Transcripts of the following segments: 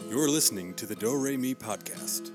You're listening to the Do Re Mi podcast.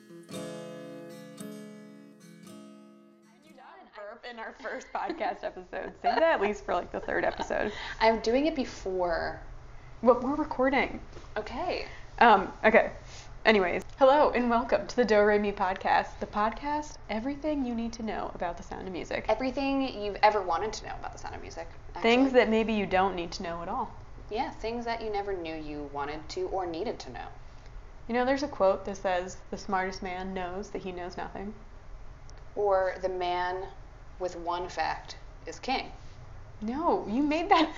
Burp in our first podcast episode. Say that at least for like the third episode. I'm doing it before. What we're recording. Okay. Okay. Anyways, hello and welcome to the Do Re Mi podcast. The podcast, everything you need to know about the sound of music. Everything you've ever wanted to know about the sound of music. Actually. Things that maybe you don't need to know at all. Yeah, things that you never knew you wanted to or needed to know. You know, there's a quote that says, the smartest man knows that he knows nothing. Or the man with one fact is king. No, you made that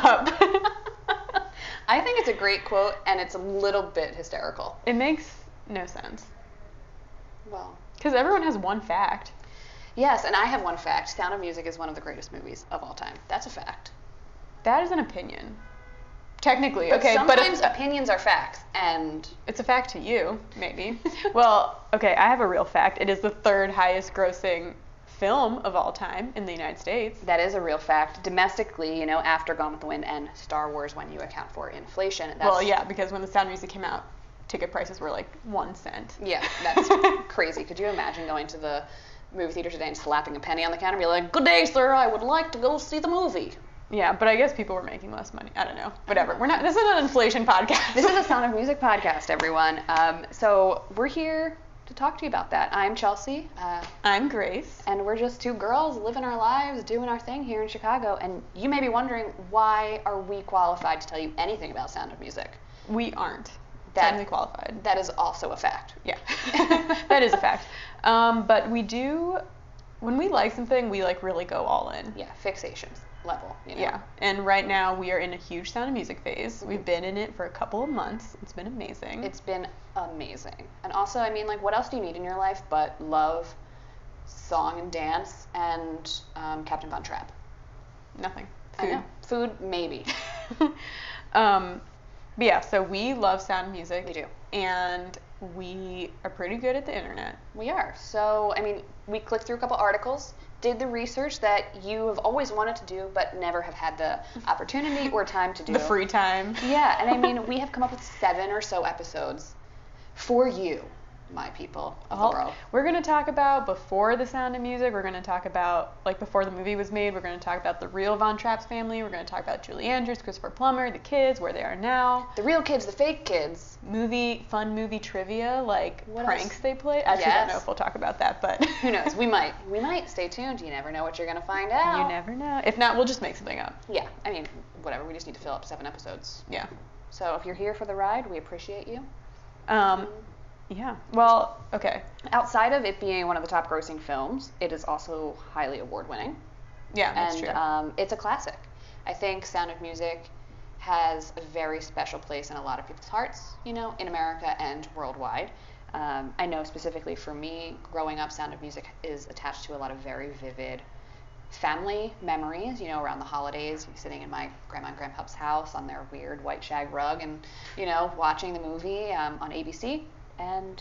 up. I think it's a great quote, and it's a little bit hysterical. It makes no sense. Well. Because everyone has one fact. Yes, and I have one fact. Sound of Music is one of the greatest movies of all time. That's a fact. That is an opinion. Technically, but okay. Sometimes opinions are facts, and... It's a fact to you, maybe. Well, okay, I have a real fact. It is the third highest grossing film of all time in the United States. That is a real fact. Domestically, you know, after Gone with the Wind and Star Wars, when you account for inflation. That's... Well, yeah, because when the Sound of Music came out, ticket prices were like 1 cent. Yeah, that's crazy. Could you imagine going to the movie theater today and slapping a penny on the counter and be like, "Good day, sir, I would like to go see the movie." Yeah, but I guess people were making less money. I don't know. Whatever. We're not. This is an inflation podcast. This is a Sound of Music podcast, everyone. So we're here to talk to you about that. I'm Chelsea. I'm Grace. And we're just two girls living our lives, doing our thing here in Chicago. And you may be wondering, why are we qualified to tell you anything about Sound of Music? We aren't technically qualified. That is also a fact. Yeah, that is a fact. But we do, when we like something, we like really go all in. Yeah, fixations level, you know? Yeah, and right now we are in a huge Sound of Music phase. We've been in it for a couple of months. It's been amazing. It's been amazing. And also, I mean, like, what else do you need in your life but love, song and dance, and Captain Von Trapp? Nothing. Food. I know. Food, maybe. But yeah, so we love Sound of Music. We do. And we are pretty good at the internet. We are. So, I mean, we clicked through a couple articles, did the research that you have always wanted to do but never have had the opportunity or time to do. The free time. Yeah, and I mean, we have come up with 7 or so episodes for you, my people of the world. We're going to talk about before the Sound of Music. We're going to talk about, like, before the movie was made. We're going to talk about the real Von Trapp's family. We're going to talk about Julie Andrews, Christopher Plummer, the kids, where they are now. The real kids, the fake kids. Fun movie trivia, like what pranks else? They play. Actually, I don't know if we'll talk about that, but... Who knows? We might. Stay tuned. You never know what you're going to find out. You never know. If not, we'll just make something up. Yeah, I mean, whatever. We just need to fill up 7 episodes. Yeah. So if you're here for the ride, we appreciate you. Yeah. Well, okay. Outside of it being one of the top grossing films, it is also highly award-winning. Yeah, that's true. And it's a classic. I think Sound of Music has a very special place in a lot of people's hearts, you know, in America and worldwide. I know specifically for me, growing up, Sound of Music is attached to a lot of very vivid family memories, you know, around the holidays, sitting in my grandma and grandpa's house on their weird white shag rug and, you know, watching the movie on ABC. And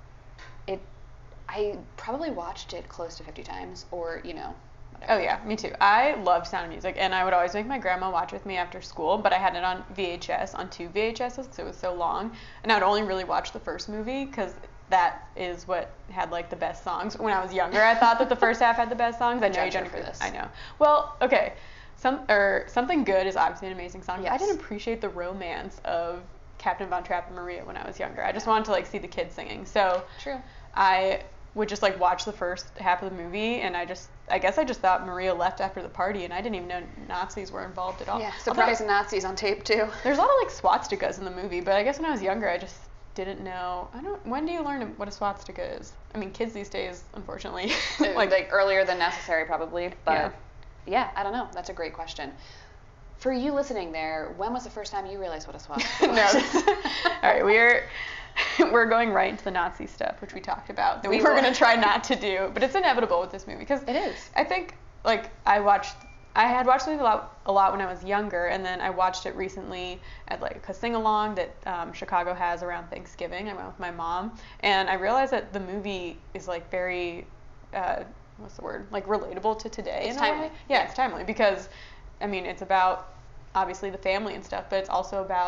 I probably watched it close to 50 times, or, you know, whatever. Oh yeah, me too. I loved Sound of Music, and I would always make my grandma watch with me after school, but I had it on VHS, on 2 VHSs, because it was so long, and I would only really watch the first movie, because that is what had, like, the best songs. When I was younger, I thought that the first half had the best songs. I know you don't agree. I know. Well, okay, Something Good is obviously an amazing song. Yes. I didn't appreciate the romance of Captain Von Trapp and Maria when I was younger. I just wanted to, like, see the kids singing. So True. I would just, like, watch the first half of the movie, and I guess I just thought Maria left after the party, and I didn't even know Nazis were involved at all. Yeah, surprise Nazis on tape too. There's a lot of, like, swastikas in the movie, but I guess when I was younger, I just didn't know. When do you learn what a swastika is? I mean, kids these days, unfortunately. like earlier than necessary, probably. But yeah, I don't know. That's a great question. For you listening there, when was the first time you realized what a swastika was? No. All right, we're going right into the Nazi stuff, which we talked about, that we were going to try not to do, but it's inevitable with this movie, because it is. I think, like, I had watched the movie a lot when I was younger, and then I watched it recently at, like, a sing-along that Chicago has around Thanksgiving. I went with my mom, and I realized that the movie is, like, very, what's the word, like, relatable to today. It's timely. Yeah, it's timely, because, I mean, it's about, obviously, the family and stuff, but it's also about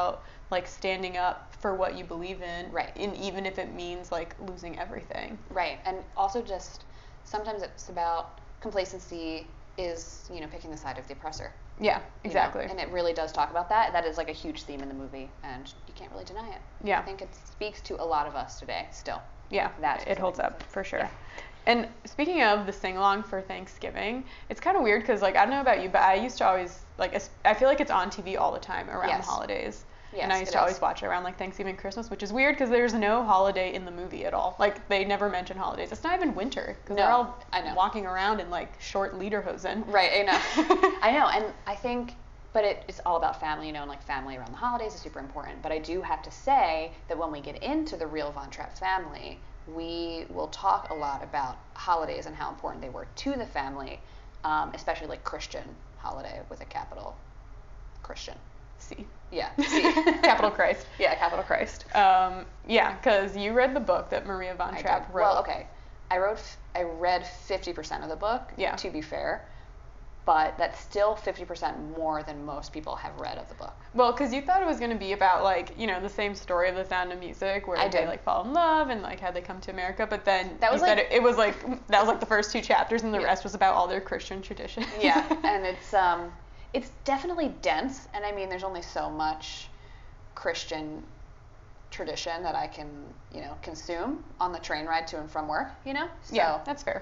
like standing up for what you believe in, Right. and even if it means like losing everything. Right. And also just sometimes it's about complacency is, picking the side of the oppressor. Yeah, you know? exactly. And it really does talk about that. That is like a huge theme in the movie, and you can't really deny it. Yeah. I think it speaks to a lot of us today still. Yeah, That it holds specific up for sure. Yeah. And speaking of the sing-along for Thanksgiving, it's kind of weird because, like, I don't know about you, but I used to always, like, I feel like it's on TV all the time around Yes. the holidays. Yes, and I used it to always is. watch it around, like, Thanksgiving, Christmas, which is weird because there's no holiday in the movie at all. Like, they never mention holidays. It's not even winter because they're No, all I know. walking around in, like, short lederhosen. Right, I know. I know, and I think, but it's all about family, and like family around the holidays is super important. But I do have to say that when we get into the real Von Trapp family, we will talk a lot about holidays and how important they were to the family, especially like Christian holiday with a capital Christian. See. Yeah, see. Capital Christ. Yeah, capital Christ. Yeah, because you read the book that Maria Von I Trapp did. wrote. Well, okay. I read 50% of the book, Yeah. to be fair, but that's still 50% more than most people have read of the book. Well, because you thought it was going to be about, like, the same story of The Sound of Music, where I they, did. like, fall in love and, like, how they come to America, but then That was, you said like- it was, like, that was, like, the first 2 chapters, and the Yeah. rest was about all their Christian traditions. Yeah, and it's definitely dense, and I mean, there's only so much Christian tradition that I can, consume on the train ride to and from work, So, Yeah, that's fair.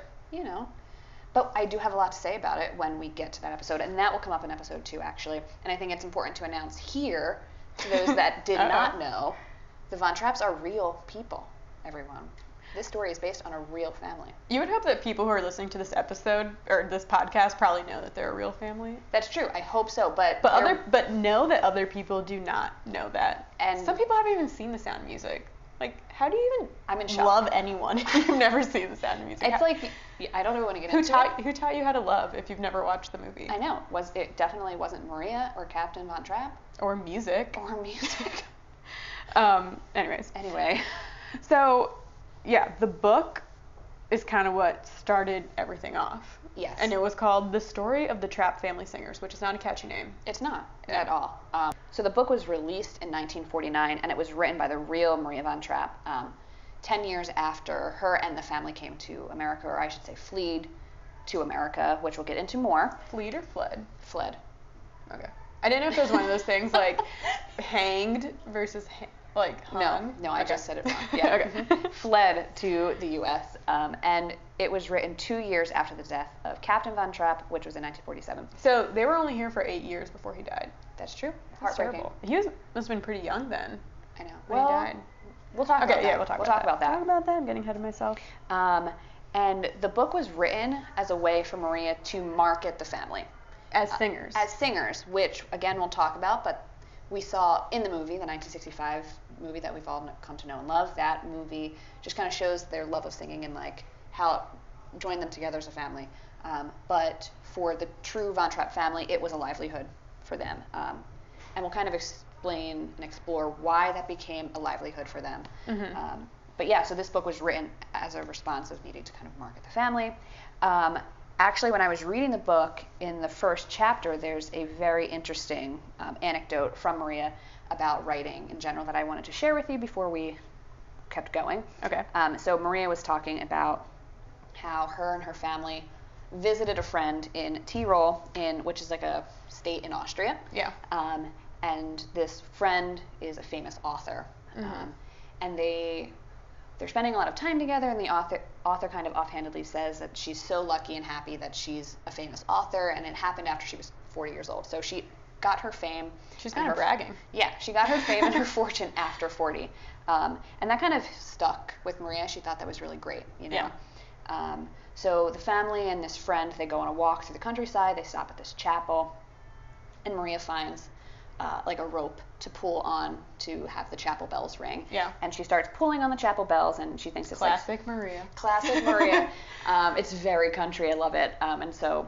But I do have a lot to say about it when we get to that episode, and that will come up in episode 2, actually. And I think it's important to announce here, to those that did not know, the Von Trapps are real people, everyone. This story is based on a real family. You would hope that people who are listening to this episode, or this podcast, probably know that they're a real family. That's true. I hope so, but But know that other people do not know that. And- some people haven't even seen The Sound of Music. Like, how do you I'm in even shock. love anyone if you've never seen The Sound of Music? it's like I don't even want to get Who into taught you how to love if you've never watched the movie? it. I know. It definitely wasn't Maria or Captain Von Trapp Or music. or music. Anyways. Anyway, So, yeah, the book is kind of what started everything off. yes. And it was called The Story of the Trapp Family Singers, which is not a catchy name. It's not Yeah. at all. So the book was released in 1949, and it was written by the real Maria Von Trapp 10 years after her and the family came to America, or I should say fled to America, which we'll get into more. Fleed or fled? Fled. Okay. I didn't know if it was one of those things like hanged versus like hung. No, I Okay. just said it wrong. Yeah. Okay. Fled to the U.S. And it was written 2 years after the death of Captain Von Trapp, which was in 1947. So they were only here for 8 years before he died. That's true. That's Heartbreaking. terrible. He must have been pretty young then I know. when he died. We'll talk about Okay, that. yeah, we'll talk about that. Talk about that. I'm getting ahead of myself. And the book was written as a way for Maria to market the family. As singers. As singers, which, again, we'll talk about, but we saw in the movie, the 1965 movie that we've all come to know and love, that movie just kind of shows their love of singing and, like, how it joined them together as a family. But for the true Von Trapp family, it was a livelihood for them. And we'll kind of explain and explore why that became a livelihood for them. But yeah, so this book was written as a response of needing to kind of market the family. Actually, when I was reading the book, in the first chapter, there's a very interesting anecdote from Maria about writing in general that I wanted to share with you before we kept going. Okay. So Maria was talking about how her and her family visited a friend in Tyrol, which is like a state in Austria. Yeah. And this friend is a famous author. And they're spending a lot of time together, and the author kind of offhandedly says that she's so lucky and happy that she's a famous author, and it happened after she was 40 years old. So she got her fame. She's and kind of bragging. Yeah, she got her fame and her fortune after 40. And that kind of stuck with Maria. She thought that was really great, Yeah. So the family and this friend, they go on a walk through the countryside. They stop at this chapel, and Maria finds like a rope to pull on to have the chapel bells ring. Yeah. And she starts pulling on the chapel bells, and she thinks it's Classic Maria. classic Maria. It's very country. I love it. And so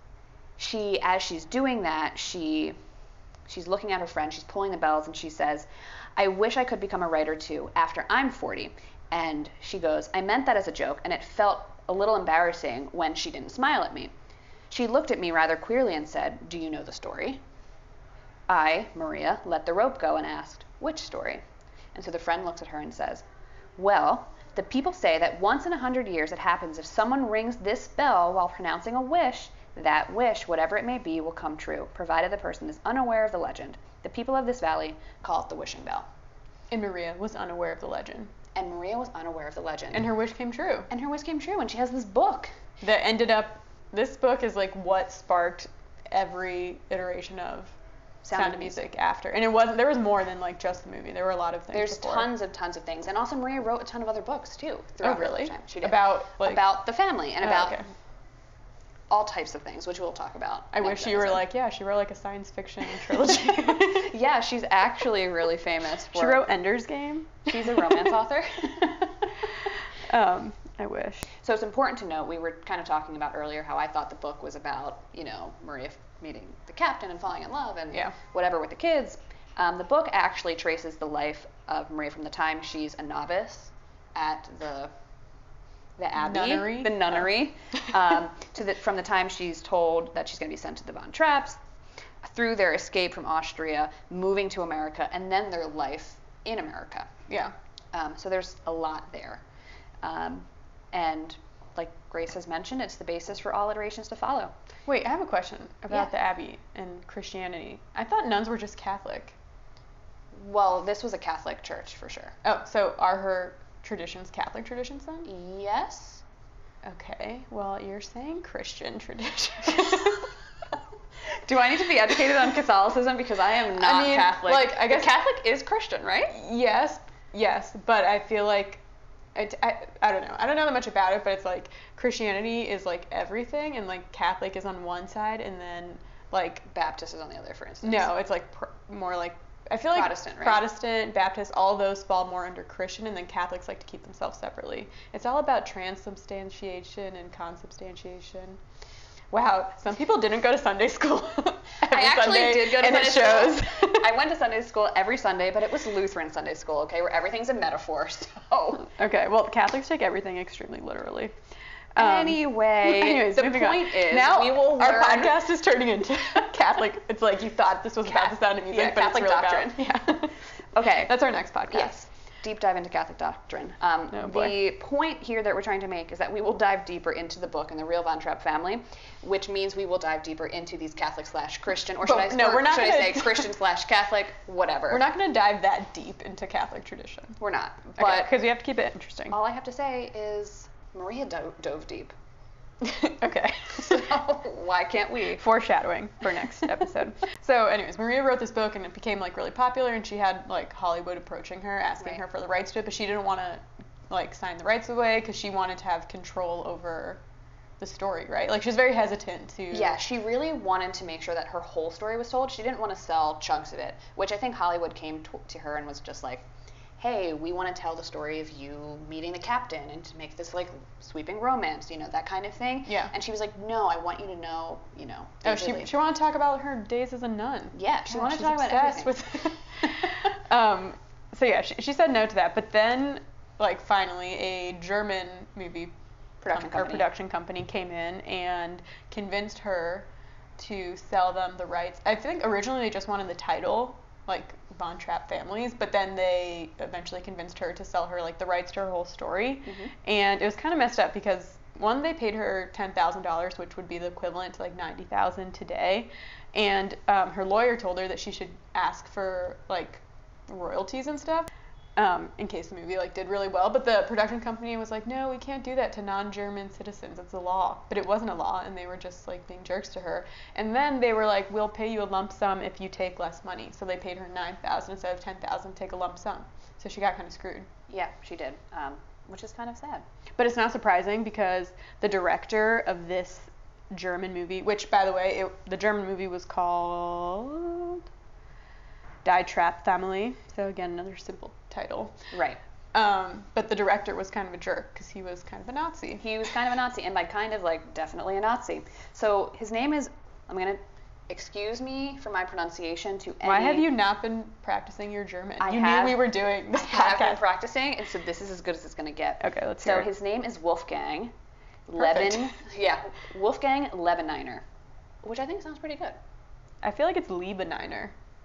as she's doing that, she's looking at her friend. She's pulling the bells, and she says, "I wish I could become a writer too after I'm 40." And she goes, "I meant that as a joke, and it felt a little embarrassing when she didn't smile at me. She looked at me rather queerly and said, 'Do you know the story?' I, Maria, let the rope go and asked, Which story? And so the friend looks at her and says, well, the people say that once in 100 years it happens if someone rings this bell while pronouncing a wish, that wish, whatever it may be, will come true, provided the person is unaware of the legend. The people of this valley call it the wishing bell. And Maria was unaware of the legend. And Maria was unaware of the legend. And her wish came true. And her wish came true, and she has this book. That ended up, this book is like what sparked every iteration of Sound of Music after. And there was more than like just the movie. There were a lot of things There's before. tons of things. And also Maria wrote a ton of other books too throughout her lifetime. She did. About the family and about all types of things, which we'll talk about. I wish you were like, she wrote like a science fiction trilogy. Yeah, she's actually really famous for... She wrote Ender's Game. She's a romance author. I wish. So it's important to note, we were kind of talking about earlier how I thought the book was about, Maria meeting the captain and falling in love and whatever with the kids. The book actually traces the life of Maria from the time she's a novice at the abbey, the nunnery, from the time she's told that she's going to be sent to the Von Trapps, through their escape from Austria, moving to America, and then their life in America. Yeah. So there's a lot there. And like Grace has mentioned, it's the basis for all iterations to follow. Wait, I have a question about the Abbey and Christianity. I thought nuns were just Catholic. Well, this was a Catholic church for sure. Oh, so are her traditions Catholic traditions then? Yes. Okay, well, you're saying Christian tradition. Do I need to be educated on Catholicism? Because I am not Catholic. Like, I guess Catholic is Christian, right? Yes, but I feel like I don't know. I don't know that much about it, but it's like Christianity is like everything, and like Catholic is on one side, and then like Baptist is on the other, for instance. No, it's like more like I feel like Protestant, right? Protestant, Baptist, all those fall more under Christian, and then Catholics like to keep themselves separately. It's all about transubstantiation and consubstantiation. Wow, some people didn't go to Sunday school. I actually did go to Sunday school. I went to Sunday school every Sunday, but it was Lutheran Sunday school, okay, where everything's a metaphor, so. Okay, well, Catholics take everything extremely literally. Anyways, the point is, now we will learn. Our podcast is turning into Catholic. It's like you thought this was about the Sound of Music, but Catholic it's really doctrine. About, Okay. That's our next podcast. Yes. Deep dive into Catholic doctrine. Oh, boy. The point here that we're trying to make is that we will dive deeper into the book and the real Von Trapp family, which means we will dive deeper into these Catholic/Christian, or should I say Christian/Catholic, whatever. We're not going to dive that deep into Catholic tradition. We're not. But because we have to keep it interesting. All I have to say is Maria dove deep. Okay. So why can't we? Foreshadowing for next episode. So anyways, Maria wrote this book and it became like really popular, and she had like Hollywood approaching her, asking her for the rights to it, but she didn't want to like sign the rights away because she wanted to have control over the story, right? Like she was very hesitant to... Yeah, she really wanted to make sure that her whole story was told. She didn't want to sell chunks of it, which I think Hollywood came to her and was just like, hey, we want to tell the story of you meeting the captain and to make this like sweeping romance, that kind of thing. Yeah. And she was like, no, I want you to know, Oh, she wanted to talk about her days as a nun. Yeah, she wanted to talk about everything. So yeah, she said no to that, but then like finally a German movie production company came in and convinced her to sell them the rights. I think originally they just wanted the title, like Von Trapp Families, but then they eventually convinced her to sell her like the rights to her whole story. Mm-hmm. And it was kind of messed up because one, they paid her $10,000, which would be the equivalent to like $90,000 today, and her lawyer told her that she should ask for like royalties and stuff in case the movie like did really well. But the production company was like, no, we can't do that to non-German citizens. It's a law. But it wasn't a law, and they were just like being jerks to her. And then they were like, we'll pay you a lump sum if you take less money. So they paid her $9,000 instead of $10,000. Take a lump sum. So she got kind of screwed. Yeah, she did, which is kind of sad. But it's not surprising because the director of this German movie, which by the way, the German movie was called Die Trapp Family. So again, another simple title. Right. But the director was kind of a jerk because he was kind of a Nazi. He was kind of a Nazi, and by kind of, like, definitely a Nazi. So his name is, I'm going to, excuse me for my pronunciation to any... Why have you not been practicing your German? You knew we were doing this podcast. I have been practicing, and so this is as good as it's going to get. Okay, let's hear it. So his name is Wolfgang Perfect. Wolfgang Lebeniner, which I think sounds pretty good. I feel like it's Liebeniner.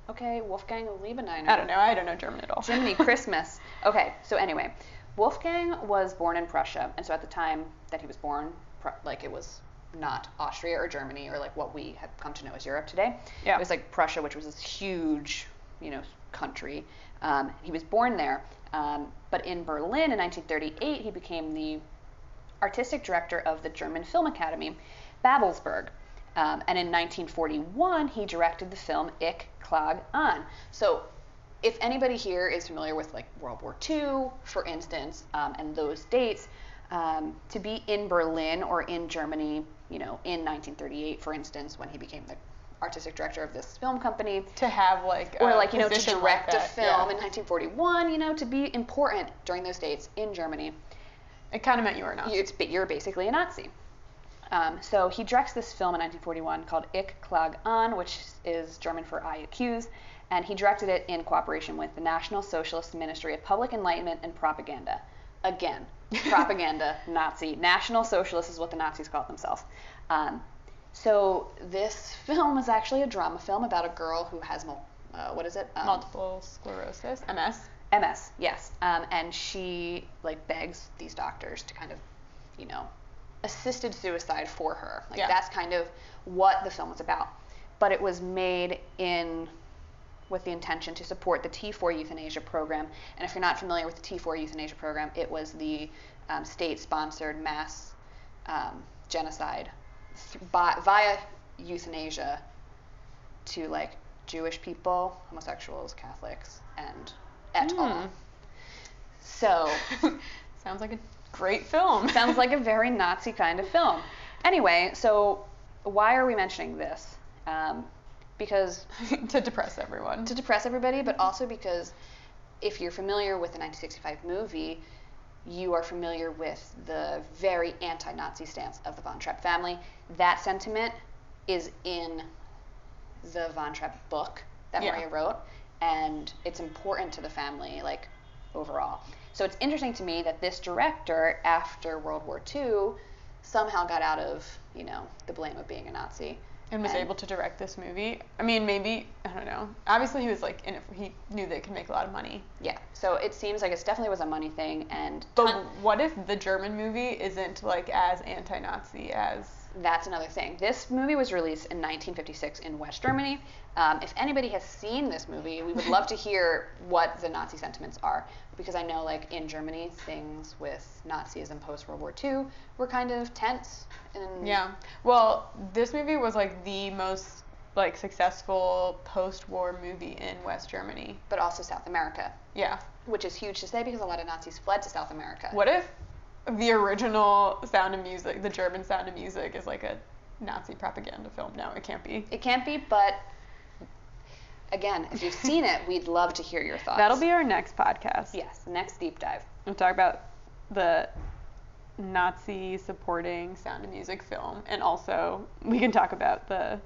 Okay, Wolfgang Liebeniner. I don't know. I don't know German at all. Jiminy Christmas. Okay, so anyway, Wolfgang was born in Prussia, and so at the time that he was born, like it was not Austria or Germany or like what we have come to know as Europe today. Yeah. It was like Prussia, which was this huge, country. He was born there, but in Berlin in 1938, he became the artistic director of the German Film Academy, Babelsberg. And in 1941, he directed the film Ich Klag An. So if anybody here is familiar with like World War II, for instance, and those dates, to be in Berlin or in Germany, in 1938, for instance, when he became the artistic director of this film company, To have like or a like to position direct like a that, film yeah. in 1941, to be important during those dates in Germany, It kind of meant you were not. you're basically a Nazi. So he directs this film in 1941 called Ich Klag An, which is German for I Accuse, and he directed it in cooperation with the National Socialist Ministry of Public Enlightenment and Propaganda. Again, propaganda, Nazi. National Socialist is what the Nazis called themselves. So this film is actually a drama film about a girl who has, Multiple sclerosis, MS. MS, yes. And she begs these doctors to kind of, assisted suicide for her. Yeah. That's kind of what the film was about. But it was made with the intention to support the T4 euthanasia program. And if you're not familiar with the T4 euthanasia program, it was the state-sponsored mass genocide via euthanasia to Jewish people, homosexuals, Catholics, and et al. So Sounds like a great film. sounds like a very Nazi kind of film. Anyway, so why are we mentioning this? Because To depress everyone. to depress everybody, but also because if you're familiar with the 1965 movie, you are familiar with the very anti-Nazi stance of the Von Trapp family. That sentiment is in the Von Trapp book that Yeah. Maria wrote, and it's important to the family, overall. So it's interesting to me that this director, after World War II, somehow got out of, the blame of being a Nazi. And was able to direct this movie. I mean, maybe, I don't know. Obviously, he was in it. He knew they could make a lot of money. Yeah, so it seems like it definitely was a money thing, and But what if the German movie isn't as anti-Nazi as? that's another thing. This movie was released in 1956 in West Germany. If anybody has seen this movie, we would love to hear what the Nazi sentiments are, because I know in Germany, things with Nazism post-World War II were kind of tense. And Yeah. Well, this movie was the most successful post-war movie in West Germany. but also South America, Yeah. which is huge to say because a lot of Nazis fled to South America. What if the original Sound of Music, the German Sound of Music, is a Nazi propaganda film? No, it can't be. It can't be, but again, if you've seen it, we'd love to hear your thoughts. That'll be our next podcast. Yes, next deep dive. We'll talk about the Nazi supporting Sound of Music film, and also we can talk about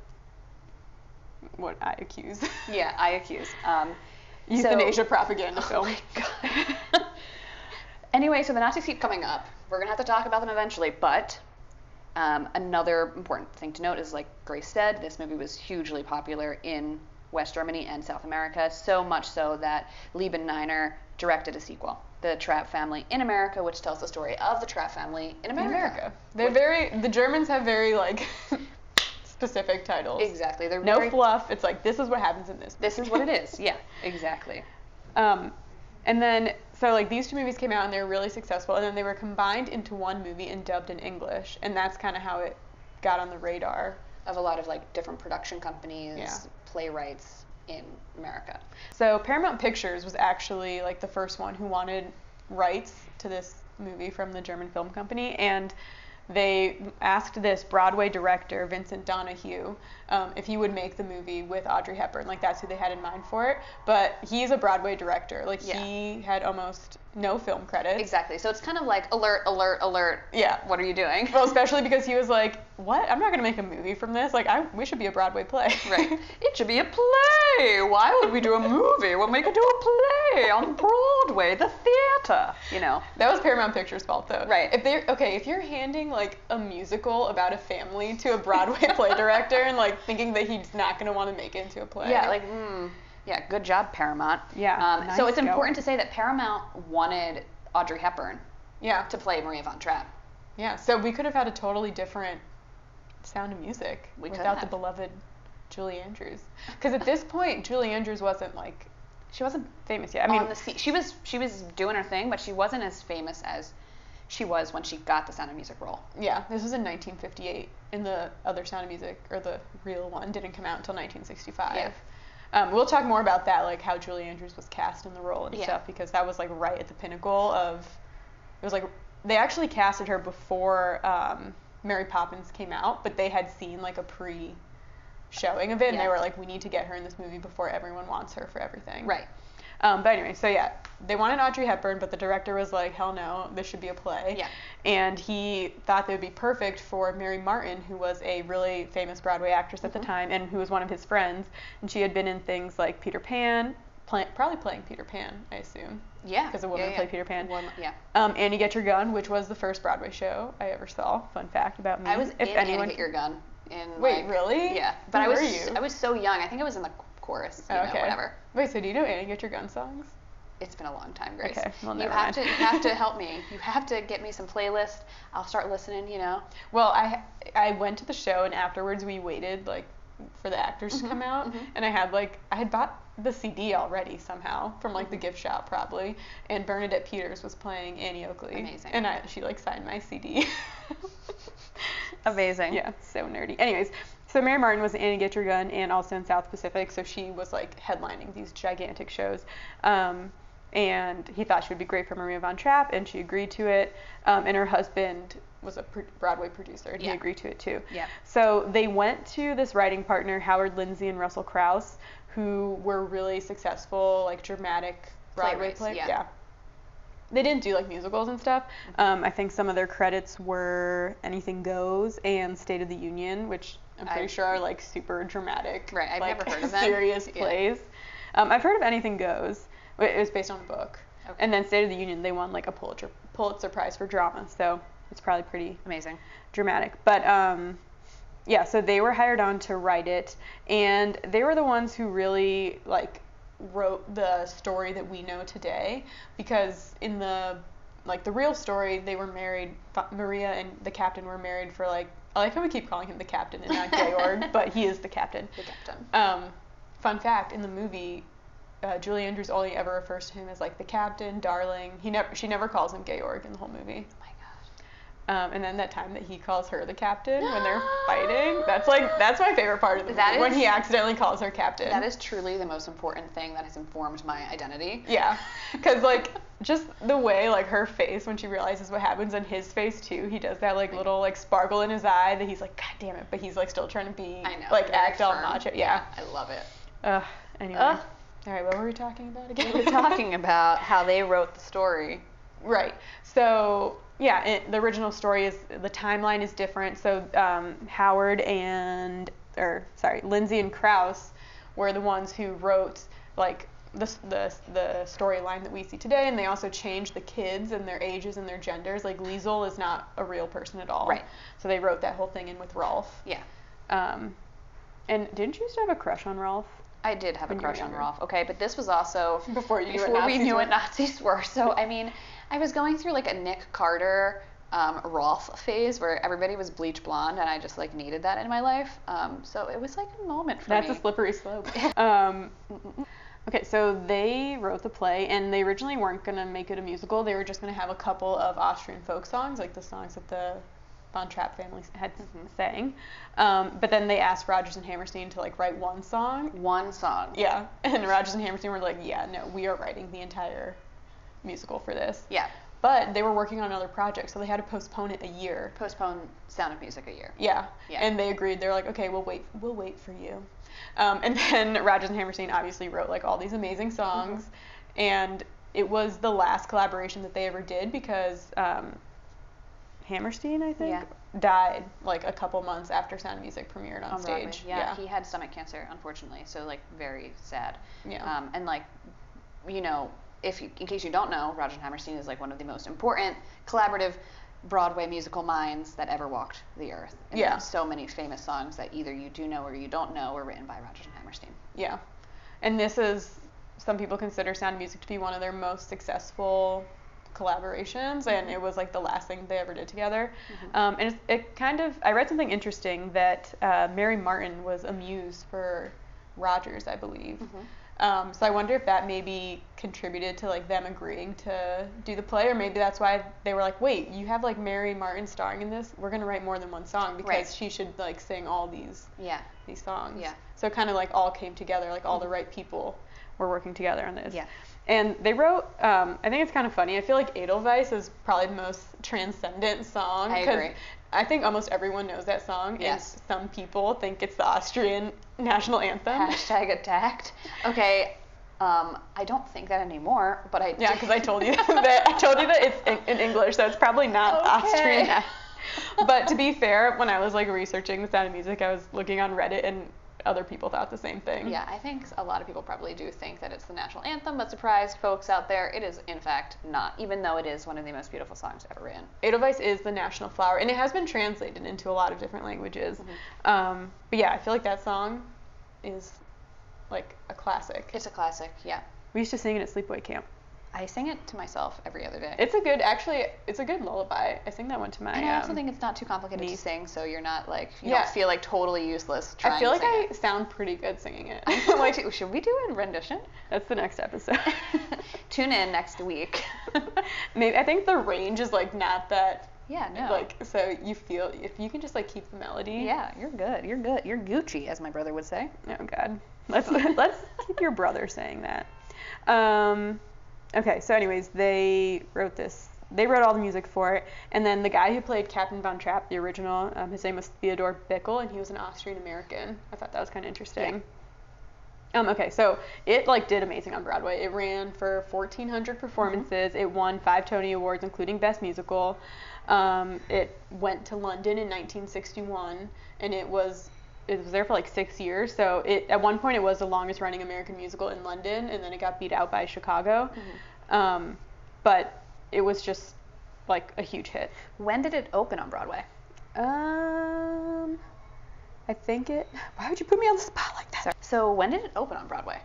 what I accuse. Yeah, I accuse. Euthanasia propaganda film. Oh my God. Anyway, so the Nazis keep coming up. We're going to have to talk about them eventually, but another important thing to note is, like Grace said, this movie was hugely popular in West Germany and South America, so much so that Liebeniner directed a sequel, The Trapp Family in America, which tells the story of the Trapp family in America. The Germans have very, specific titles. Exactly. They're No very, fluff. It's this is what happens in this movie. This is what it is. Yeah, exactly. And then, so these two movies came out and they were really successful, and then they were combined into one movie and dubbed in English, and that's kind of how it got on the radar. Of a lot of different production companies, Yeah. playwrights in America. So Paramount Pictures was actually the first one who wanted rights to this movie from the German film company, and they asked this Broadway director, Vincent Donahue, if he would make the movie with Audrey Hepburn. That's who they had in mind for it. But he's a Broadway director. Yeah. He had almost no film credits. Exactly. So it's kind of alert, alert, alert. Yeah. What are you doing? Well, especially because he was what? I'm not going to make a movie from this. We should be a Broadway play. Right. It should be a play. Why would we do a movie? We'll make it do a play on Broadway, the theater. That was Paramount Pictures' fault, though. Right. If you're handing a musical about a family to a Broadway play director and thinking that he's not going to want to make it into a play. Yeah, Yeah, good job, Paramount. Yeah, so nice it's important going. to say that Paramount wanted Audrey Hepburn Yeah. to play Maria von Trapp. Yeah, so we could have had a totally different Sound of Music We could without the have. beloved Julie Andrews. Because at this point, Julie Andrews wasn't like She wasn't famous yet. I mean, on the scene. She was doing her thing, but she wasn't as famous as she was when she got the Sound of Music role. yeah, this was in 1958, and the other Sound of Music, or the real one, didn't come out until 1965. Yeah. We'll talk more about that, like how Julie Andrews was cast in the role and Yeah. stuff, because that was like right at the pinnacle of. It was like they actually casted her before Mary Poppins came out, but they had seen like a pre-showing of it, and they Yeah. were like, we need to get her in this movie before everyone wants her for everything. Right. But anyway, so yeah, they wanted Audrey Hepburn, but the director was like, hell no, this should be a play. Yeah. And he thought they would be perfect for Mary Martin, who was a really famous Broadway actress at the time, and who was one of his friends. And she had been in things like Peter Pan, probably playing Peter Pan, I assume. Yeah. Because a woman played Peter Pan. Yeah. Annie Get Your Gun, which was the first Broadway show I ever saw. Fun fact about me. I was in Annie Get Your Gun. Wait, really? Yeah. But Who I was were you? I was so young. I think I was in the chorus. You know, whatever. Wait, so do you know Annie Get Your Gun songs? It's been a long time, Grace. Okay, well, you never have mind. to you have to help me. You have to get me some playlist. I'll start listening. You know. Well, I went to the show, and afterwards we waited like for the actors to come out, and I had bought the CD already somehow from like the gift shop probably, and Bernadette Peters was playing Annie Oakley. Amazing. And she like signed my CD. Amazing. Yeah, so nerdy. Anyways, so Mary Martin was in Annie Get Your Gun and also in South Pacific, so she was like headlining these gigantic shows. And he thought she would be great for Maria von Trapp, and she agreed to it. And her husband was a Broadway producer, and he Yeah. agreed to it too. Yeah. So they went to this writing partner, Howard Lindsay and Russell Krauss, who were really successful, like dramatic Broadway Playwrights, plays. yeah. They didn't do like musicals and stuff. I think some of their credits were Anything Goes and State of the Union, which I'm pretty sure are like super dramatic. Right, I've like, never heard of them. serious Yeah. plays. I've heard of Anything Goes. It was based on a book. Okay. And then State of the Union, they won like a Pulitzer Prize for drama, so it's probably pretty Amazing. dramatic. But yeah, so they were hired on to write it, and they were the ones who really like wrote the story that we know today, because in the real story, they were married. Maria and the captain were married for like, I like how we keep calling him the captain and not Georg, but he is the captain. The captain. Fun fact, in the movie, Julie Andrews only ever refers to him as like the captain, darling. She never calls him Georg in the whole movie. Oh my gosh. And then that time that he calls her the captain when they're fighting, that's my favorite part of the movie, when he accidentally calls her captain. That is truly the most important thing that has informed my identity. Yeah, because like just the way like her face when she realizes what happens, and his face too, he does that like little like sparkle in his eye that he's like, God damn it, but he's like still trying to be I know. like very act all firm. macho. Yeah. I love it. Anyway. Ugh. All right, what were we talking about again? We were talking about how they wrote the story. Right. So yeah, the original story is the timeline is different. So Lindsay and Krauss were the ones who wrote like the storyline that we see today, and they also changed the kids and their ages and their genders. Like Liesel is not a real person at all. Right. So they wrote that whole thing in with Rolf. Yeah. And didn't you used to have a crush on Rolf? I did have a When you were crush on younger. Rolf. Okay, but this was also Before you knew what before we Nazis knew were. what Nazis were. So I mean, I was going through like a Nick Carter, Rolf phase where everybody was bleach blonde, and I just like needed that in my life. So it was like a moment for That's me. a slippery slope. Okay, so they wrote the play, and they originally weren't going to make it a musical. They were just going to have a couple of Austrian folk songs, like the songs that the Von Trapp family had sang. But then they asked Rodgers and Hammerstein to like write one song. One song. Yeah, and Rodgers and Hammerstein were like, yeah, no, we are writing the entire musical for this. Yeah. But they were working on another project, so they had to postpone it a year. Postpone Sound of Music a year. Yeah. Yeah. And they agreed. They're like, okay, we'll wait for you. And then Rodgers and Hammerstein obviously wrote like all these amazing songs, and it was the last collaboration that they ever did because Hammerstein, I think, Yeah. died like a couple months after Sound of Music premiered on Broadway. stage. Yeah, he had stomach cancer, unfortunately. So like very sad. Yeah. And like, you know, in case you don't know, Rodgers and Hammerstein is like one of the most important collaborative Broadway musical minds that ever walked the earth. And Yeah. so many famous songs that either you do know or you don't know were written by Rodgers and Hammerstein. Yeah. And this is, some people consider Sound of Music to be one of their most successful collaborations, and it was like the last thing they ever did together. And it kind of, I read something interesting that Mary Martin was a muse for Rodgers, I believe. So I wonder if that maybe contributed to like them agreeing to do the play, or maybe that's why they were like, wait, you have like Mary Martin starring in this, we're gonna write more than one song because she should like sing all these songs. So it kind of like all came together, like all the right people were working together on this. And they wrote, I think it's kind of funny, I feel like Edelweiss is probably the most transcendent song. I agree. I think almost everyone knows that song, and some people think it's the Austrian national anthem. #attacked. Okay, I don't think that anymore, but I Yeah, because I told you that it's in English, so it's probably not Austrian. But to be fair, when I was like researching The Sound of Music, I was looking on Reddit, and other people thought the same thing. Yeah, I think a lot of people probably do think that it's the national anthem, but surprised folks out there, it is in fact not, even though it is one of the most beautiful songs ever written. Edelweiss is the national flower, and it has been translated into a lot of different languages. But yeah, I feel like that song is like a classic. It's a classic, yeah. We used to sing it at sleepaway camp. I sing it to myself every other day. It's a good lullaby. I sing that one to my And I also think it's not too complicated niece. to sing, so you're not like, you don't feel like totally useless trying I feel to like sing I sound pretty good singing it. I'm like, should we do a rendition? That's the next episode. Tune in next week. Maybe I think the range is like not that. Yeah, no. Like, so you feel, if you can just like keep the melody. Yeah, you're good. You're good. You're Gucci, as my brother would say. Oh God. Let's keep your brother saying that. Okay, so anyways, they wrote all the music for it, and then the guy who played Captain Von Trapp, the original, his name was Theodore Bickel, and he was an Austrian American. I thought that was kind of interesting. Okay, so it like did amazing on Broadway. It ran for 1,400 performances. It won 5 Tony Awards, including Best Musical. It went to London in 1961, and it was there for like 6 years. So at one point it was the longest running American musical in London, and then it got beat out by Chicago. But it was just like a huge hit. When did it open on Broadway? I think why would you put me on the spot like that? Sorry. So when did it open on Broadway?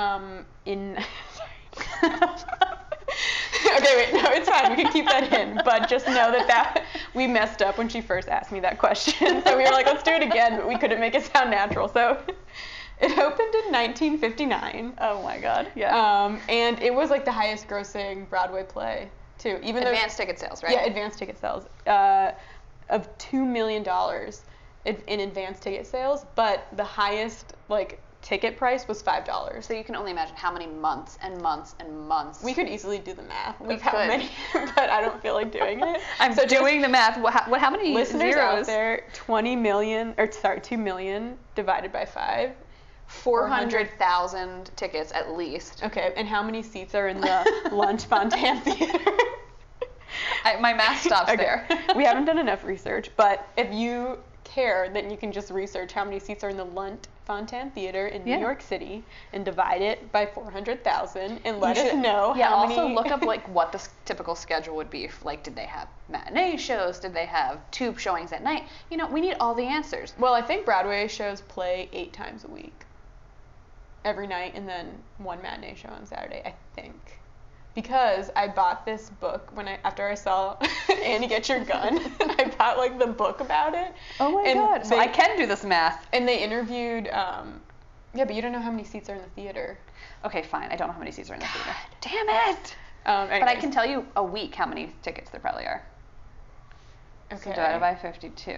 Okay, wait, no, it's fine. We can keep that in, but just know that we messed up when she first asked me that question. So we were like, let's do it again, but we couldn't make it sound natural. So it opened in 1959. Oh my God. Yeah. And it was like the highest grossing Broadway play too. Even advanced ticket sales, right? Yeah, advanced ticket sales of $2 million in advanced ticket sales, but the highest like ticket price was $5. So you can only imagine how many months and months and months. We could easily do the math. We how could. Many, but I don't feel like doing it. I'm so doing the math. How many listeners zeros? out there? 2 million divided by 5. 400,000 tickets at least. Okay, and how many seats are in the Lunch Fontaine Theater? My math stops there. We haven't done enough research, but if you care, then you can just research how many seats are in the Lunt Fontaine Theater in New York City and divide it by 400,000 and let us know how many. Also look up like what the typical schedule would be. Like, did they have matinee shows? Did they have 2 showings at night? You know, we need all the answers. Well, I think Broadway shows play 8 times a week. Every night, and then 1 matinee show on Saturday, I think. Because I bought this book after I saw Annie Get Your Gun, and I bought like the book about it. Oh my God! So I can do this math. And they interviewed, yeah, but you don't know how many seats are in the theater. Okay, fine. I don't know how many seats are in the theater. Damn it! But I can tell you a week how many tickets there probably are. Okay. So divided by 52.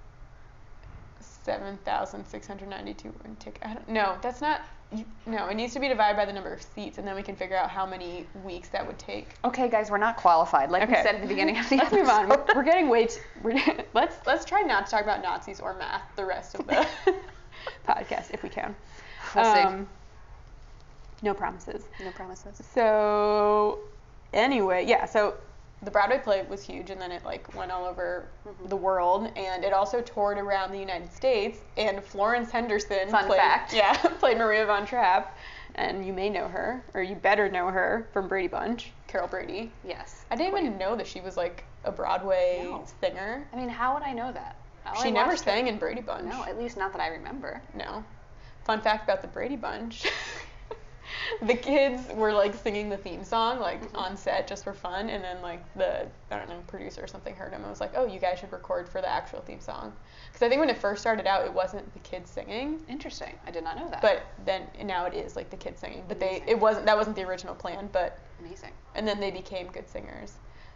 7,692 tickets. No, that's not. No, it needs to be divided by the number of seats, and then we can figure out how many weeks that would take. Okay, guys, we're not qualified. Like we said at the beginning of the Let's episode. move on. We're getting way too. Let's try not to talk about Nazis or math the rest of the podcast if we can. We'll see. No promises. No promises. So anyway, yeah. So the Broadway play was huge, and then it like went all over the world, and it also toured around the United States. And Florence Henderson played Maria Von Trapp, and you may know her, or you better know her from Brady Bunch, Carol Brady. Yes. I didn't even know that she was like a Broadway singer. I mean, how would I know that? She never sang in Brady Bunch. No, at least not that I remember. No. Fun fact about the Brady Bunch. the kids were like singing the theme song like on set just for fun, and then like the producer or something heard him and was like, oh, you guys should record for the actual theme song, because I think when it first started out it wasn't the kids singing. Interesting. I did not know that. But then now it is like the kids singing, but Amazing. that wasn't the original plan, but Amazing. and then they became good singers.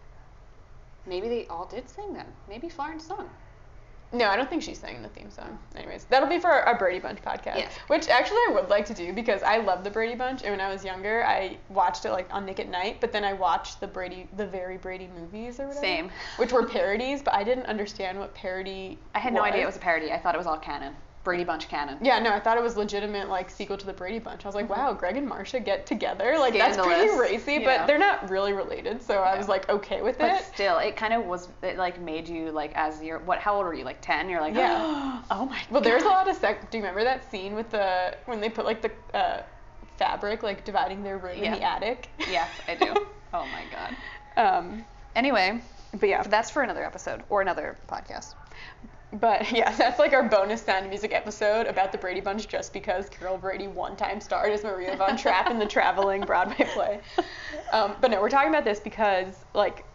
Maybe they all did sing then. Maybe Florence sung. No, I don't think she sang the theme song. Anyways, that'll be for our Brady Bunch podcast. Yes. Which actually I would like to do, because I love the Brady Bunch, and when I was younger, I watched it like on Nick at Night, but then I watched the Very Brady movies or whatever. Same. Which were parodies, but I didn't understand what parody I had no idea it was a parody. I thought it was all canon. Brady Bunch canon. Yeah, no, I thought it was legitimate, like, sequel to the Brady Bunch. I was like, wow, Greg and Marcia get together. Like, that's pretty Scandalous, racy, you but know. they're not really related, so I was, like, okay with But it. still, it kind of was, it like made you like, as you're, how old were you? Like 10? You're like, Yeah. oh my Well, God. there's a lot of do you remember that scene with when they put, like, the fabric, like, dividing their room in the attic? Yes, I do. Oh my God. Anyway, But yeah. that's for another episode or another podcast. But yeah, that's like our bonus Sound of Music episode about the Brady Bunch, just because Carol Brady one time starred as Maria Von Trapp in the traveling Broadway play. But no, we're talking about this because like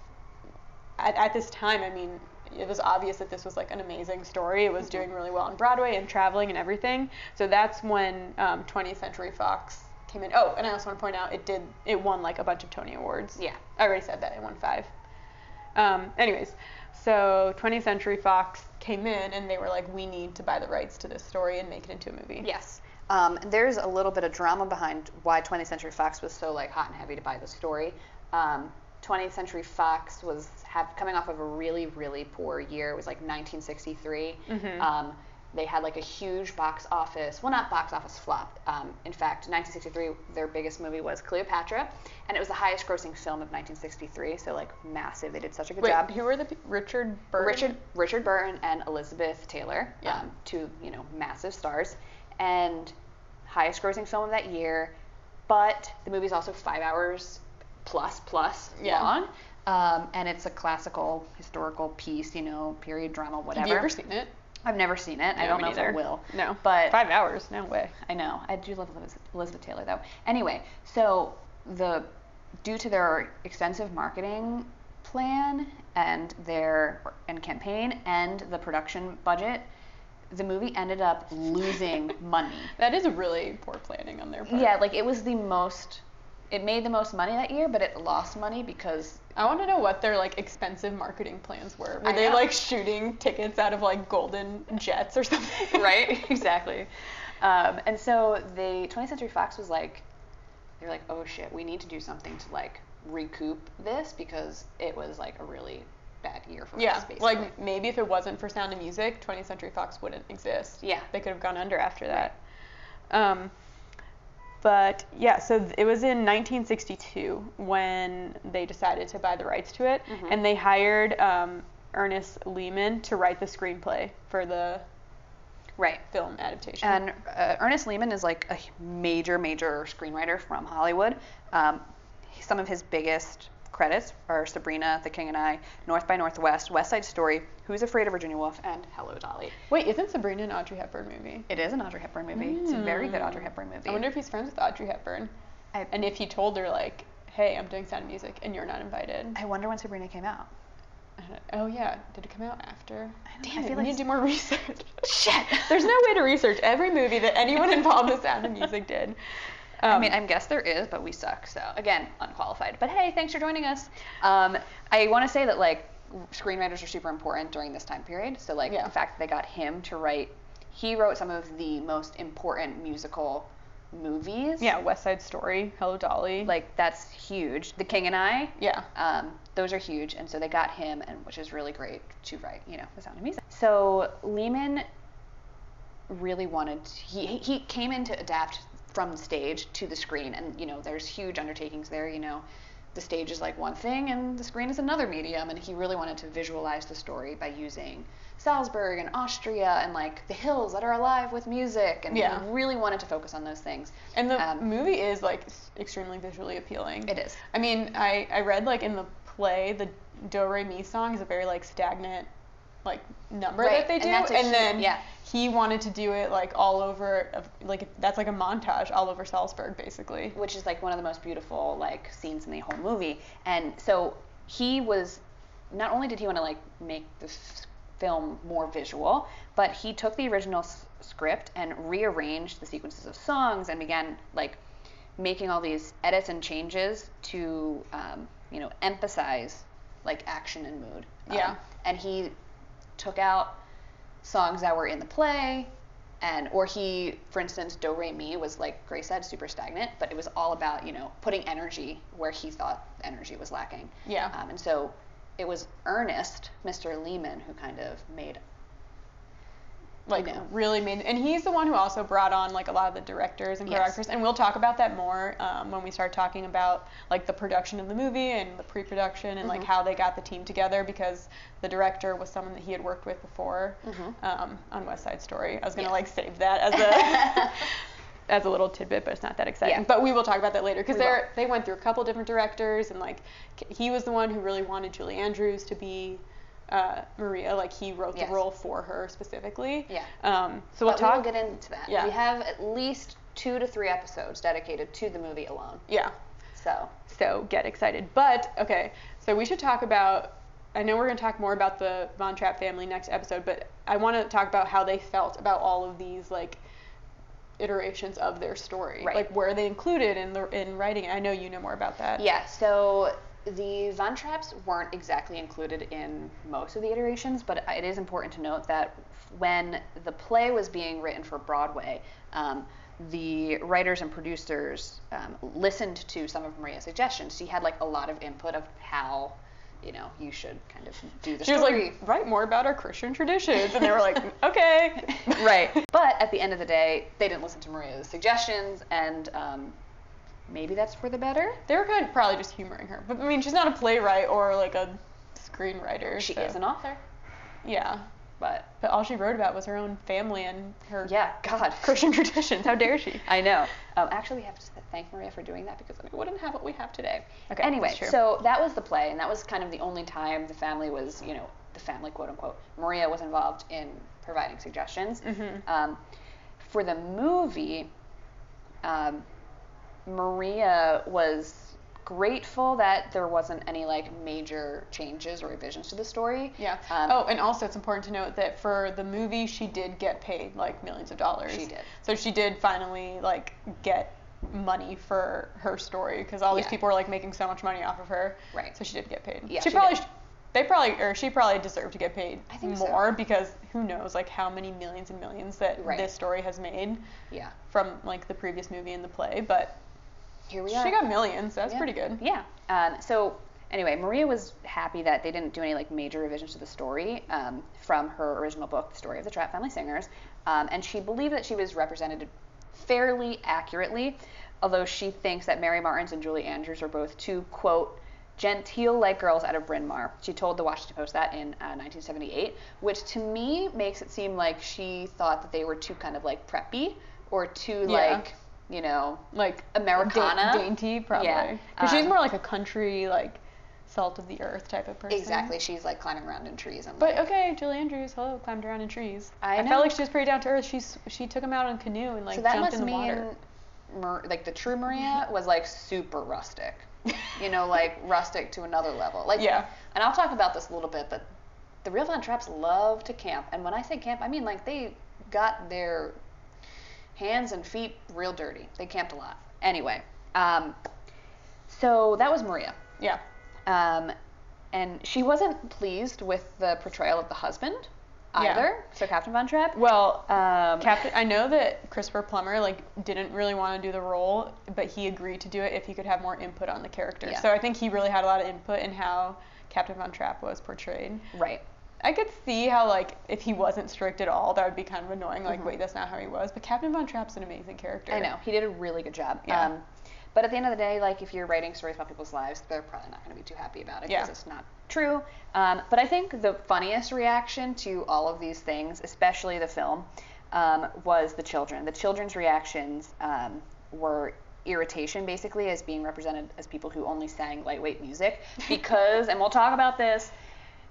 at this time, I mean, it was obvious that this was like an amazing story. It was doing really well on Broadway and traveling and everything. So that's when 20th Century Fox came in. Oh, and I also want to point out it won like a bunch of Tony Awards. Yeah. I already said that. It won 5. Anyways, so 20th Century Fox came in and they were like, we need to buy the rights to this story and make it into a movie. Yes. There's a little bit of drama behind why 20th Century Fox was so like hot and heavy to buy the story. 20th Century Fox was coming off of a really, really poor year. It was like 1963. They had like a huge box office, well, not box office flop. In fact, 1963, their biggest movie was Cleopatra, and it was the highest grossing film of 1963, so like massive. They did such a good job. Wait, who were Richard Burton? Richard Burton and Elizabeth Taylor, Yeah. two, massive stars, and highest grossing film of that year, but the movie's also 5 hours plus Yeah. long, and it's a classical, historical piece, period drama, whatever. Have you ever seen it? I've never seen it. No, I don't me know if I neither. will. No. But 5 hours? No way. I know. I do love Elizabeth Taylor though. Anyway, so due to their extensive marketing plan and campaign and the production budget, the movie ended up losing money. That is really poor planning on their part. Yeah, like it made the most money that year, but it lost money because I want to know what their like expensive marketing plans were. Were I they know. like shooting tickets out of like golden jets or something? right? Exactly. And so 20th Century Fox was like, they're like, oh shit, we need to do something to like recoup this because it was like a really bad year for Yeah, us, basically. like maybe if it wasn't for Sound of Music, 20th Century Fox wouldn't exist. Yeah. They could have gone under after that. But yeah, so it was in 1962 when they decided to buy the rights to it, and they hired Ernest Lehman to write the screenplay for the right. film adaptation. And Ernest Lehman is like a major screenwriter from Hollywood. Some of his biggest credits are Sabrina, The King and I, North by Northwest, West Side Story, Who's Afraid of Virginia Woolf, and Hello, Dolly. Wait, isn't Sabrina an Audrey Hepburn movie? It is an Audrey Hepburn movie. It's a very good Audrey Hepburn movie. I wonder if he's friends with Audrey Hepburn. And if he told her like, hey, I'm doing Sound of Music and you're not invited. I wonder when Sabrina came out. Oh yeah, did it come out after? Damn, I feel we like need to do more research. Shit. There's no way to research every movie that anyone involved with Sound of Music did. I mean, I guess there is, but we suck. So again, unqualified. But hey, thanks for joining us. I want to say that like screenwriters are super important during this time period. So like the fact that they got him to write, he wrote some of the most important musical movies. Yeah, West Side Story, Hello, Dolly. Like that's huge. The King and I. Yeah. Those are huge, and so they got him, and which is really great to write, The Sound of Music. So Lehman really wanted. He came in to adapt from the stage to the screen, and there's huge undertakings there. The stage is like one thing and the screen is another medium, and he really wanted to visualize the story by using Salzburg and Austria and like the hills that are alive with music, and he really wanted to focus on those things. And the movie is like extremely visually appealing. It is. I mean, I read like in the play, the Do Re Mi song is a very like stagnant like number that they do, and then he wanted to do it like all over, like that's like a montage all over Salzburg basically. Which is like one of the most beautiful like scenes in the whole movie. And so he was, not only did he want to like make the film more visual, but he took the original script and rearranged the sequences of songs and began like making all these edits and changes to emphasize like action and mood. And he took out songs that were in the play, or he, for instance, Do Re Mi was, like Grace said, super stagnant, but it was all about, putting energy where he thought the energy was lacking. And so it was Ernest, Mr. Lehman, who kind of made, really made, and he's the one who also brought on like a lot of the directors and choreographers, and we'll talk about that more when we start talking about like the production of the movie and the pre-production and like how they got the team together, because the director was someone that he had worked with before on West Side Story. I was gonna like save that as a as a little tidbit, but it's not that exciting. But we will talk about that later, because they went through a couple different directors, and like he was the one who really wanted Julie Andrews to be Maria, like he wrote the role for her specifically. So we'll get into that. We have at least 2 to 3 episodes dedicated to the movie alone. So get excited. But okay, so we should talk about, I know we're going to talk more about the Von Trapp family next episode, but I want to talk about how they felt about all of these like iterations of their story. Like where they included in writing it. I know you know more about that. So the Von Trapps weren't exactly included in most of the iterations, but it is important to note that when the play was being written for Broadway, the writers and producers listened to some of Maria's suggestions. She had like a lot of input of how, you should kind of do the story. She was like, write more about our Christian traditions, and they were like, okay. But at the end of the day, they didn't listen to Maria's suggestions, and maybe that's for the better. They were kind of probably just humoring her. But I mean, she's not a playwright or like a screenwriter. She is an author. But all she wrote about was her own family and her God, Christian traditions. How dare she? I know. Actually, we have to thank Maria for doing that, because we wouldn't have what we have today. Okay. Anyway, so that was the play, and that was kind of the only time the family was, the family, quote unquote, Maria was involved in providing suggestions. For the movie, Maria was grateful that there wasn't any like major changes or revisions to the story. And also it's important to note that for the movie she did get paid like millions of dollars. She did. So she did finally like get money for her story, because all these people were like making so much money off of her. So she did get paid. She probably deserved to get paid more, because who knows like how many millions and millions that this story has made from like the previous movie and the play, but here we are. She got millions. That's pretty good. So anyway, Maria was happy that they didn't do any like major revisions to the story from her original book, The Story of the Trapp Family Singers, and she believed that she was represented fairly accurately, although she thinks that Mary Martins and Julie Andrews were both two, quote, genteel like girls out of Bryn Mawr. She told the Washington Post that in 1978, which to me makes it seem like she thought that they were too kind of like preppy, or too like, like Americana. Dainty, probably. Because she's more like a country, like, salt of the earth type of person. Exactly. She's like climbing around in trees. And but okay, Julie Andrews, climbed around in trees. I felt like she was pretty down to earth. She took him out on a canoe and like jumped in the water. Like the true Maria was like super rustic. Like rustic to another level. Like, and I'll talk about this a little bit, but the real Von Trapps love to camp. And when I say camp, I mean like they got their hands and feet real dirty. They camped a lot. Anyway, so that was Maria. And she wasn't pleased with the portrayal of the husband either. So Captain Von Trapp. Well, I know that Christopher Plummer like didn't really want to do the role, but he agreed to do it if he could have more input on the character. So I think he really had a lot of input in how Captain Von Trapp was portrayed. I could see how, like, if he wasn't strict at all, that would be kind of annoying. Like, wait, that's not how he was. But Captain Von Trapp's an amazing character. I know. He did a really good job. But at the end of the day, like, if you're writing stories about people's lives, they're probably not going to be too happy about it, because it's not true. But I think the funniest reaction to all of these things, especially the film, was the children. The children's reactions were irritation, basically, as being represented as people who only sang lightweight music. Because, and we'll talk about this,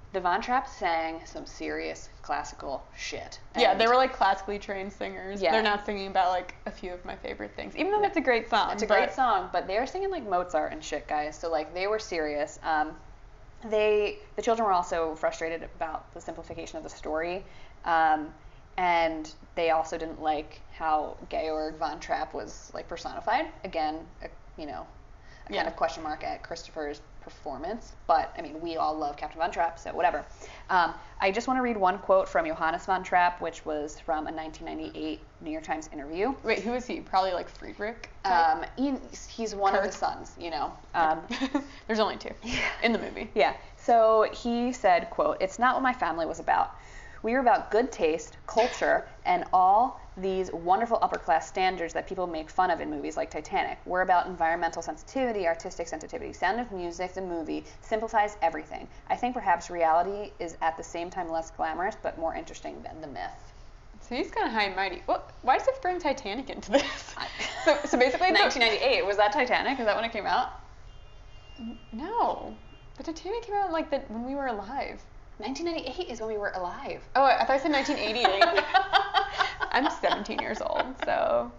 the Von Trapps sang some serious classical shit. Yeah, And they were like classically trained singers. Yeah. They're not singing about like a few of my favorite things, even though it's a great song. It's a great song, but they were singing like Mozart and shit, guys. So like they were serious. The children were also frustrated about the simplification of the story, and they also didn't like how Georg von Trapp was like personified. Again, kind of question mark at Christopher's performance, but I mean, we all love Captain Von Trapp, so whatever. I just want to read one quote from Johannes von Trapp, which was from a 1998 New York Times interview. Wait, who is he? Probably like Friedrich type? He's one of Kirk? the sons, There's only two in the movie. Yeah. So he said, quote, "It's not what my family was about. We were about good taste, culture, and all these wonderful upper-class standards that people make fun of in movies like Titanic. We're about environmental sensitivity, artistic sensitivity. Sound of Music, the movie, simplifies everything. I think perhaps reality is at the same time less glamorous, but more interesting than the myth." So he's kind of high and mighty. Well, why does it bring Titanic into this? So basically, 1998, was that Titanic? Is that when it came out? No, the Titanic came out like when we were alive. 1998 is when we were alive. Oh, I thought you said 1988. I'm 17 years old, so.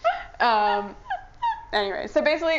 Anyway, so basically,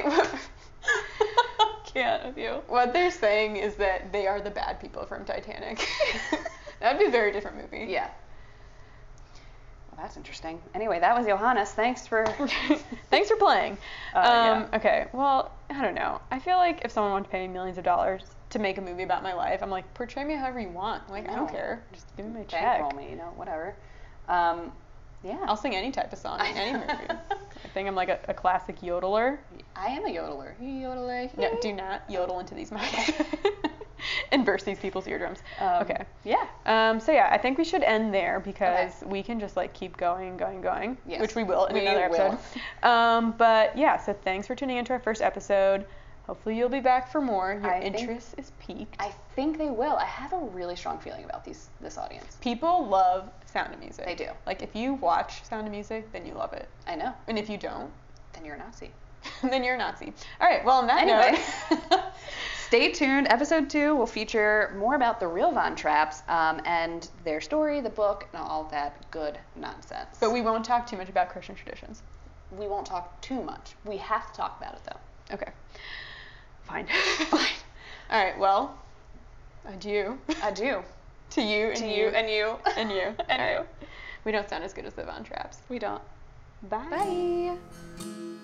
Can't with you. what they're saying is that they are the bad people from Titanic. That'd be a very different movie. Yeah. Well, that's interesting. Anyway, that was Johannes. Thanks for playing. Yeah. Okay, well, I don't know. I feel like if someone wanted to pay me millions of dollars to make a movie about my life, I'm like, portray me however you want. Like, I don't care. Just give me my check. Bankroll me, whatever. Yeah. I'll sing any type of song in any movie. I think I'm like a classic yodeler. I am a yodeler. Yodeler. No, do not yodel into these mics. And burst these people's eardrums. Okay. Yeah. So yeah, I think we should end there because we can just like keep going, Yes. which we will in another will. episode. But yeah, so thanks for tuning into our first episode. Hopefully you'll be back for more. Your interest is piqued. I think they will. I have a really strong feeling about this audience. People love Sound of Music. They do. Like if you watch Sound of Music, then you love it. I know. And if you don't, Then you're a Nazi. then you're a Nazi. All right, well on that note. Stay tuned. Episode 2 will feature more about the real Von Trapps and their story, the book, and all that good nonsense. But we won't talk too much about Christian traditions. We won't talk too much. We have to talk about it, though. Okay. Fine. Fine. All right, well, adieu. Adieu. To you and To you. you and you. And you. And All you. right. We don't sound as good as the Von Trapps. We don't. Bye. Bye.